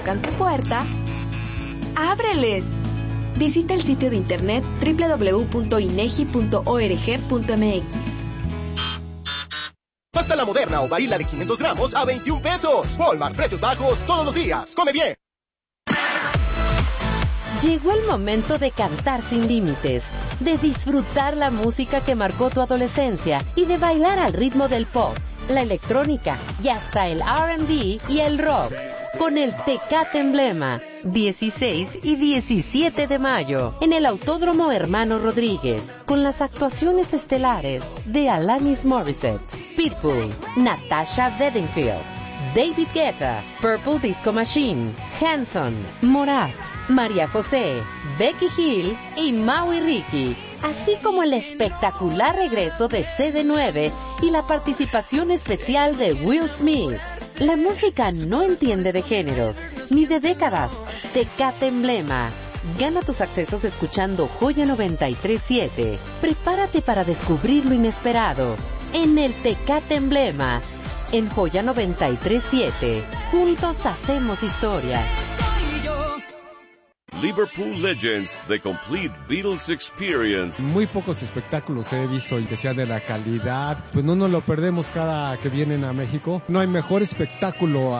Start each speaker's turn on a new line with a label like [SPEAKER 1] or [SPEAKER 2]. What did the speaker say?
[SPEAKER 1] tocan tu puerta, ¡ábreles! Visita el sitio de internet www.inegi.org.mx.
[SPEAKER 2] Pasta La Moderna o Barilla de 500 gramos a 21 pesos. Walmart, precios bajos todos los días. ¡Come bien!
[SPEAKER 3] Llegó el momento de cantar sin límites, de disfrutar la música que marcó tu adolescencia y de bailar al ritmo del pop, la electrónica y hasta el R&B y el rock. Con el Tecate Emblema, 16 y 17 de mayo, en el Autódromo Hermano Rodríguez, con las actuaciones estelares de Alanis Morissette, Pitbull, Natasha Bedingfield, David Guetta, Purple Disco Machine, Hanson, Morat, María José, Becky Hill y Maui Ricky, así como el espectacular regreso de CD9 y la participación especial de Will Smith. La música no entiende de géneros, ni de décadas. Tecate Emblema. Gana tus accesos escuchando Joya 93.7. Prepárate para descubrir lo inesperado en el Tecate Emblema. En Joya 93.7. Juntos hacemos historia.
[SPEAKER 4] Liverpool Legends, The Complete Beatles Experience.
[SPEAKER 5] Muy pocos espectáculos he visto y que sea de la calidad. Pues no nos lo perdemos cada que vienen a México. No hay mejor espectáculo